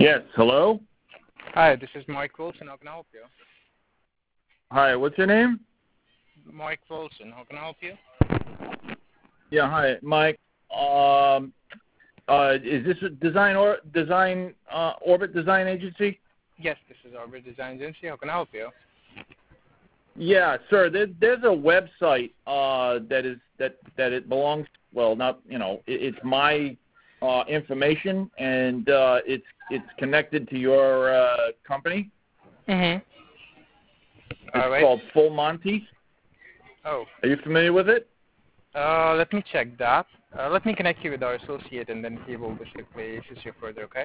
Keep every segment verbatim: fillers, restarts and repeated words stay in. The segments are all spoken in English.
Yes, hello? Hi, this is Mike Wilson. How can I help you? Hi, what's your name? Mike Wilson. How can I help you? Yeah, hi, Mike. Um, uh, is this a design or design uh, orbit design agency? Yes, this is Orbit Design Agency. How can I help you? Yeah, sir. There, there's a website uh, that is that that it belongs. Well, not you know, it, it's my uh, information, and uh, it's it's connected to your uh, company. Mm-hmm. It's All right. called Full Monty. Oh, Are you familiar with it? uh, let me check that. Uh, let me connect you with our associate, and then he will basically assist you further. Okay?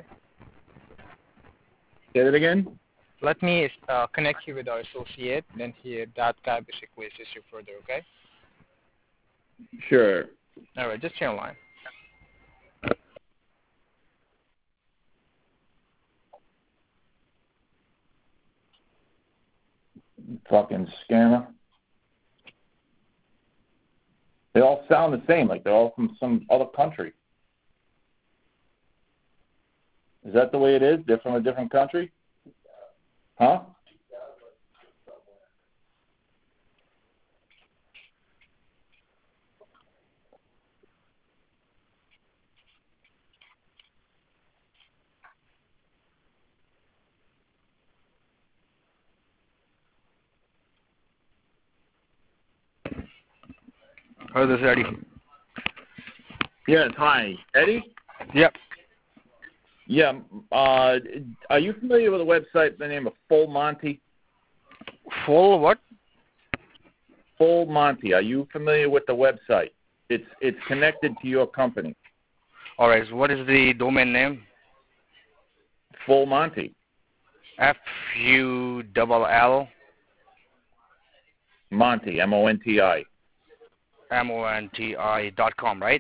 Say that again. Let me uh, connect you with our associate, then he that guy basically assist you further. Okay? Sure. All right. Just stay online. Fucking scammer. They all sound the same, like they're all from some other country. Is that the way it is? They're from a different country? Huh? Oh, this is Eddie. Yes, hi. Eddie? Yep. Yeah. Uh, are you familiar with a website by the name of Full Monty? Full what? Full Monty. Are you familiar with the website? It's it's connected to your company. All right. So what is the domain name? Full Monty. F U L L Monty. M O N T I. M O N T I dot com, right?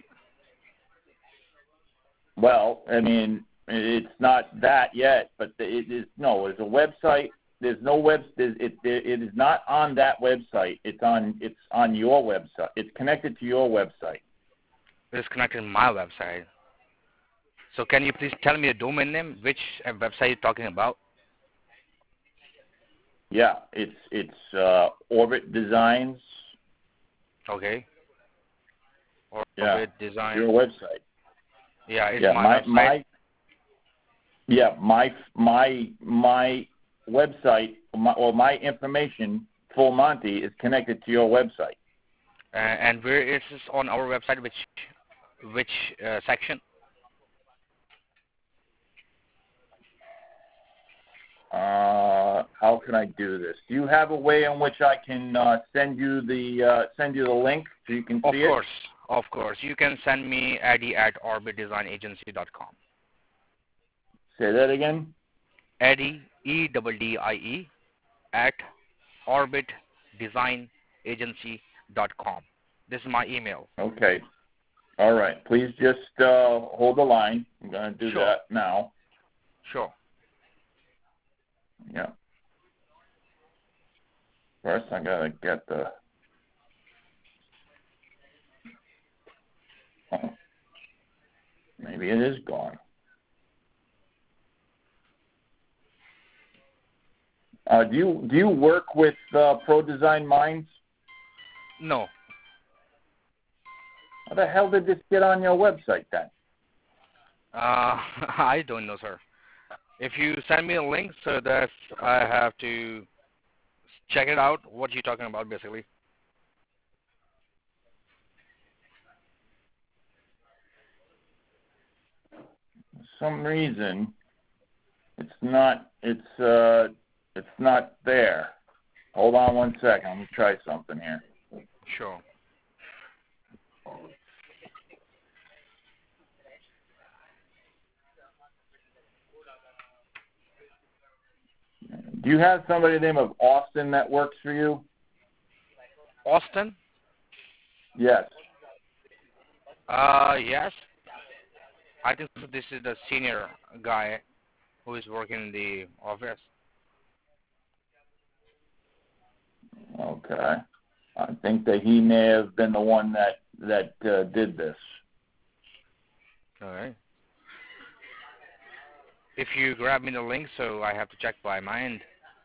Well, I mean, it's not that yet, but it is. No, there's a website. There's no web. There's, it it is not on that website. It's on it's on your website. It's connected to your website. It's connected to my website. So can you please tell me the domain name? Which uh, website you're talking about? Yeah, it's it's uh, Orbit Designs. Okay. Orbit Yeah, Design. your website. Yeah, it's Yeah, my, my website. my. Yeah, my my my website, my, or my information, Full Monty, is connected to your website. Uh, and where is this on our website? Which which uh, section? Uh, how can I do this? Do you have a way in which I can uh, send you the uh, send you the link so you can Of see course, of course. You can send me Eddie at orbit design agency dot com. it? Say that again. Eddie E D D I E at orbit design agency dot com. This is my email. Okay. All right. Please just uh, hold the line. I'm going to do Sure. that now. Sure. Yeah. First, I got to get the. Oh, maybe it is gone. Uh, do you do you work with uh, Pro Design Minds? No. How the hell did this get on your website then? Uh, I don't know, sir. If you send me a link so that I have to check it out, what you're talking about, basically. For some reason, it's not. It's uh, it's not there. Hold on one second. Let me try something here. Sure. Do you have somebody the name of Austin that works for you? Austin? Yes. Uh, yes. I think this is the senior guy who is working in the office. Okay. I think that he may have been the one that that uh, did this. All right. if you grab me the link, so I have to check by my end.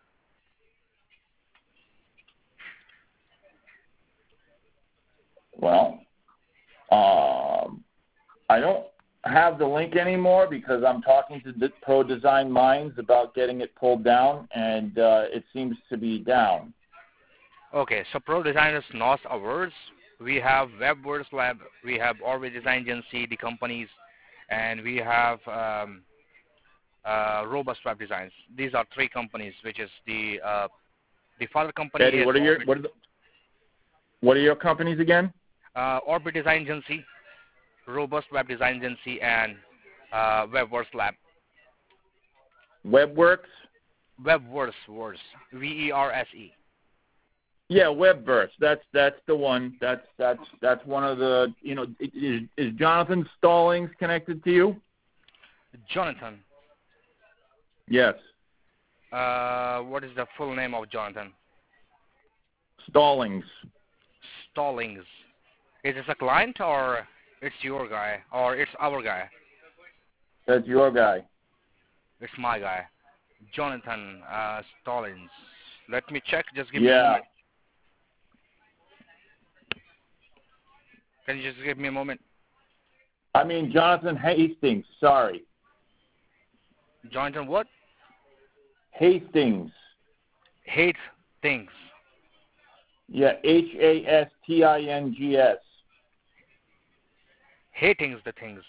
Well, um, I don't have the link anymore because I'm talking to the Pro Design Minds about getting it pulled down, and uh, it seems to be down. Okay, so Pro Design is not ours. We have WebWorks Lab, we have Orbit Design Agency, the companies, and we have um, uh, Robust Web Designs. These are three companies, which is the uh, the father company Eddie, is what are your Orbit, what are the, what are your companies again? uh, Orbit Design Agency, Robust Web Design Agency, and uh, WebWorks Lab. WebWorks. WebWorks, Works, V E R S E. Yeah, WebVerse. That's that's the one. That's that's that's one of the. You know, is is Jonathan Stallings connected to you? Jonathan. Yes. Uh, what is the full name of Jonathan? Stallings. Stallings. Is this a client or it's your guy or it's our guy? That's your guy. It's my guy. Jonathan uh, Stallings. Let me check. Just give me a Yeah. moment. Can you just give me a moment? I mean Jonathan Hastings. Sorry. Jonathan what? Hastings. Hate things. Yeah, H A S T I N G S. Hatings the things.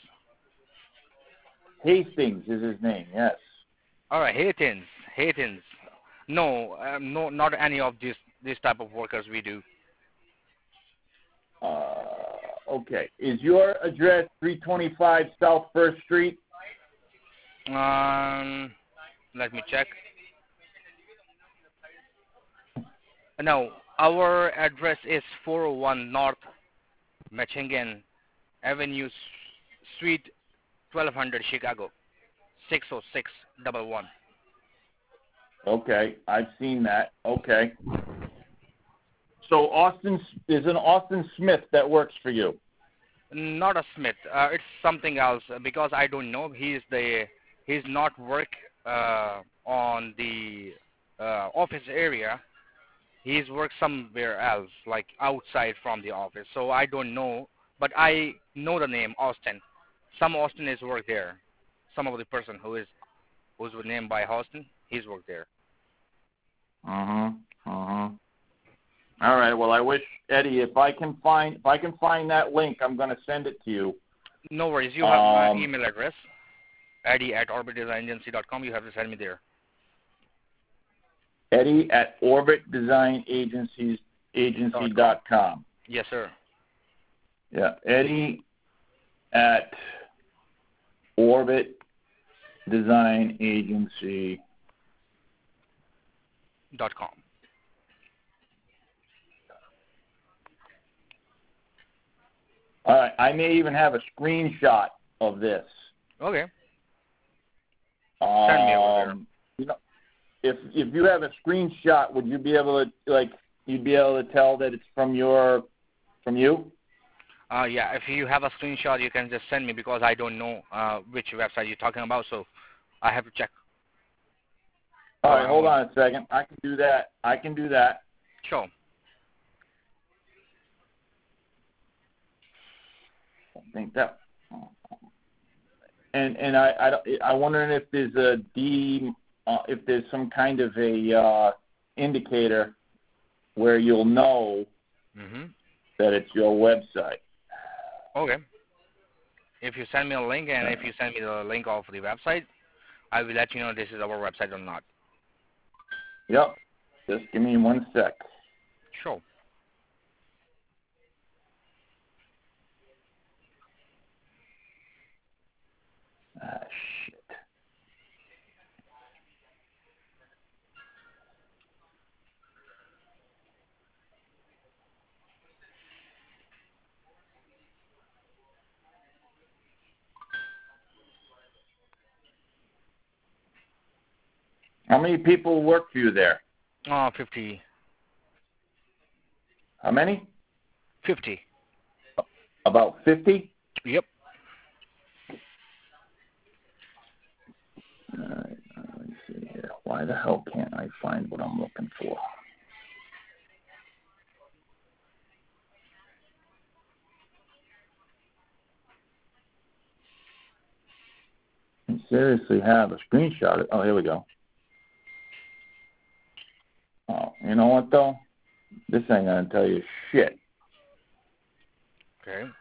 Hastings is his name. Yes. All right, Hatings. Hatings. No, um, no, not any of these this type of workers we do. Uh, okay. Is your address three twenty-five South First Street? Um, let me check. No, our address is four oh one North Michigan Avenue, Suite twelve hundred, Chicago, six oh six one one. Okay, I've seen that. Okay. So Austin is an Austin Smith that works for you. Not a Smith. Uh, it's something else uh, because I don't know. He's the he's not work uh, on the uh, office area. He's worked somewhere else, like outside from the office. So I don't know, but I know the name Austin. Some Austin is work there. Some of the person who is who's named by Austin, he's worked there. Uh huh. Uh huh. All right. Well, I wish Eddie, if I can find if I can find that link, I'm going to send it to you. No worries. You have my Um, email address, Eddie at orbit design agency dot com. You have to send me there. Eddie at orbit design agencies agency dot com. Yes, sir. Yeah, Eddie at orbit design agency Dot com. All right. I may even have a screenshot of this. Okay. Um, Send me over there. You know, if if you have a screenshot, would you be able to like you'd be able to tell that it's from your from you? Uh, yeah, if you have a screenshot, you can just send me because I don't know uh, which website you're talking about, so I have to check. All right, hold on a second. I can do that. I can do that. Sure. I think that. And and I I don't, I wondering if there's a D uh, if there's some kind of a uh, indicator where you'll know Mm-hmm. that it's your website. Okay. If you send me a link and if you send me the link of the website, I will let you know this is our website or not. Yep. Just give me one sec. Sure. Ah, shit. How many people work for you there? Oh, fifty. How many? fifty. About fifty? Yep. Why the hell can't I find what I'm looking for? I seriously have a screenshot. Oh, here we go. Oh, you know what, though? This ain't going to tell you shit. Okay.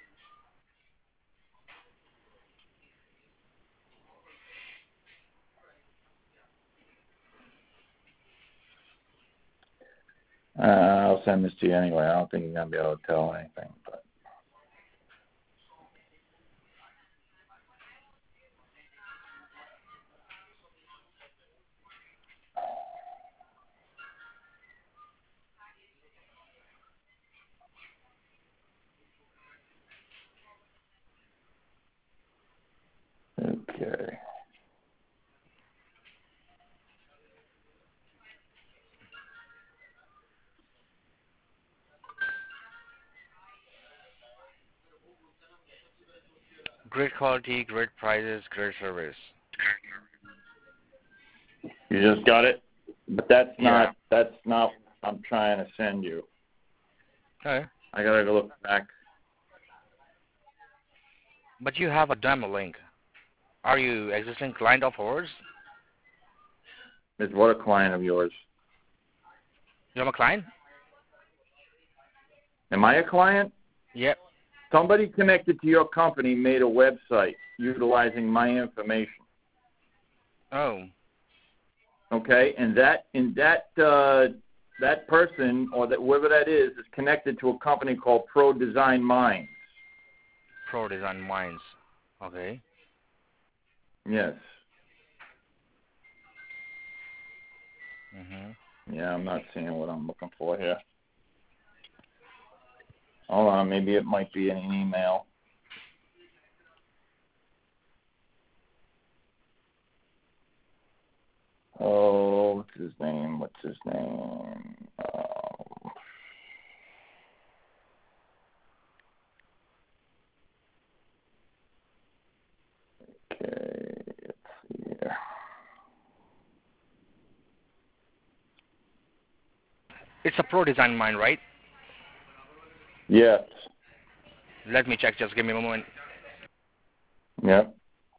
Uh, I'll send this to you anyway. I don't think you're going to be able to tell anything. But okay. Great quality, great prices, great service. You just got it? But that's Yeah. not, that's not what I'm trying to send you. Okay. I got to go look back. But you have a demo link. Are you existing client of ours? Is what a client of yours? You're a client? Am I a client? Yep. Somebody connected to your company made a website utilizing my information. Oh. Okay, and that in that uh, that person or that whoever that is is connected to a company called Pro Design Minds. Pro Design Minds. Okay. Yes. Mhm. Yeah, I'm not seeing what I'm looking for here. Hold on, maybe it might be in an email. Oh, what's his name? What's his name? Um, okay, let's see here. It's a Pro Design Mind, right? Yes. Let me check. Just give me a moment. Yep.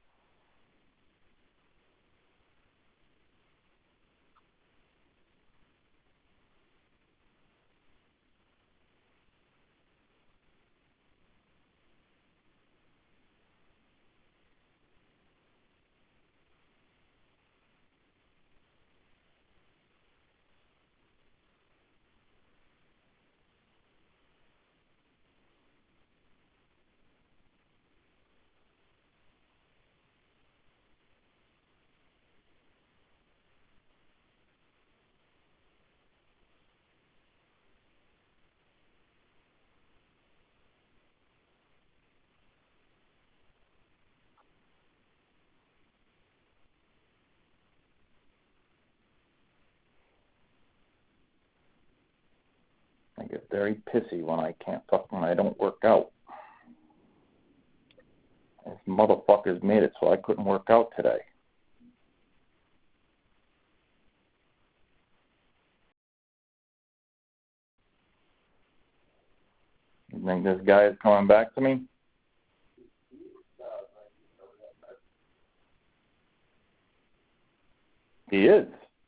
I get very pissy when I can't fuck when I don't work out. These motherfuckers made it so I couldn't work out today. You think this guy is coming back to me? He is.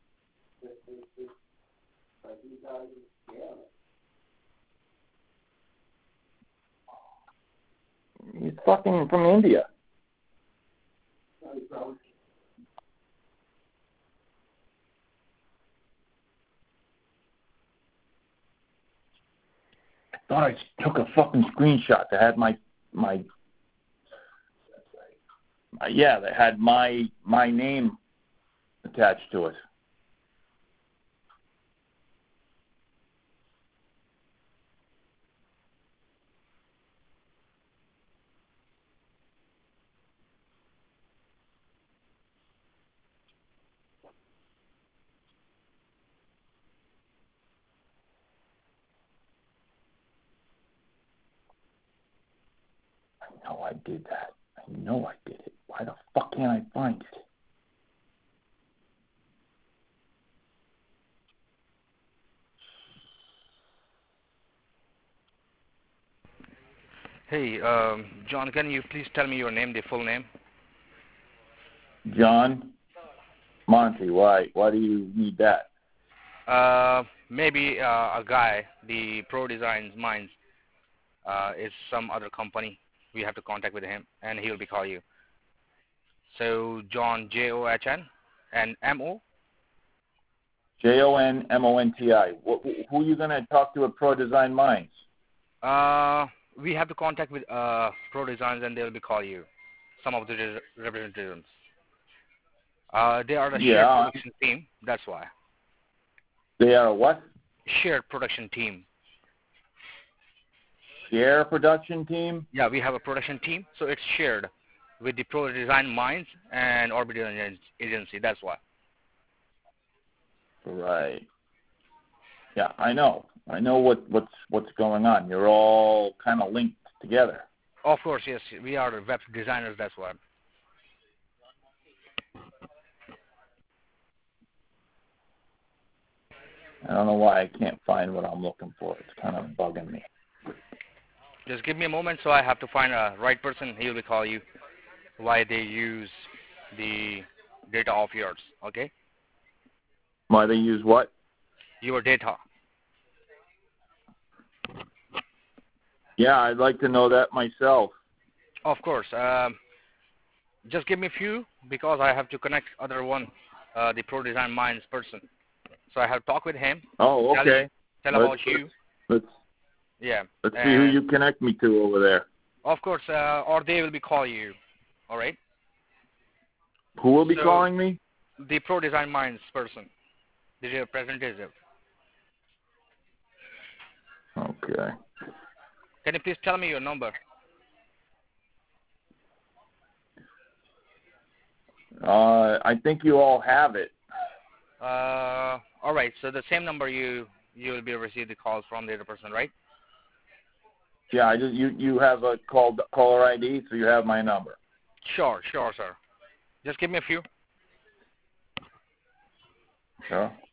He's fucking from India. I thought I took a fucking screenshot that had my my uh, yeah, that had my my name attached to it. I know I did that. I know I did it. Why the fuck can't I find it? Hey, um, John, can you please tell me your name, the full name? John Monty. Why? Why do you need that? Uh, maybe uh, a guy, the Pro Designs Minds, uh, is some other company. We have to contact with him, and he will be call you. So John, J O H N, and M O. J O N M O N T I. Who are you going to talk to at Pro Design Minds? Uh, we have to contact with uh, Pro Designs, and they will be call you. Some of the re- representatives. Uh, they are the Yeah. shared production team. That's why. They are what? Shared production team. Share production team? Yeah, we have a production team, so it's shared with the Pro Design Minds and Orbital Agency. That's why. Right. Yeah, I know. I know what, what's what's going on. You're all kind of linked together. Of course, yes. We are web designers. That's why. I don't know why I can't find what I'm looking for. It's kind of bugging me. Just give me a moment, so I have to find a right person. He will call you. Why they use the data of yours? Okay. Why they use what? Your data. Yeah, I'd like to know that myself. Of course. Um, just give me a few because I have to connect other one, uh, the Pro Design Minds person. So I have to talk with him. Oh, okay. Tell, tell let's, about you. Let's Yeah. let's see who you connect me to over there. Of course, uh, or they will be call you. All right. Who will be so, calling me? The Pro Design Minds person, the representative. Okay. Can you please tell me your number? Uh, I think you all have it. Uh, all right. So the same number you you will be receiving the calls from the other person, right? Yeah, I just you you have a call caller I D, so you have my number. Sure, sure, sir. Just give me a few. Sure.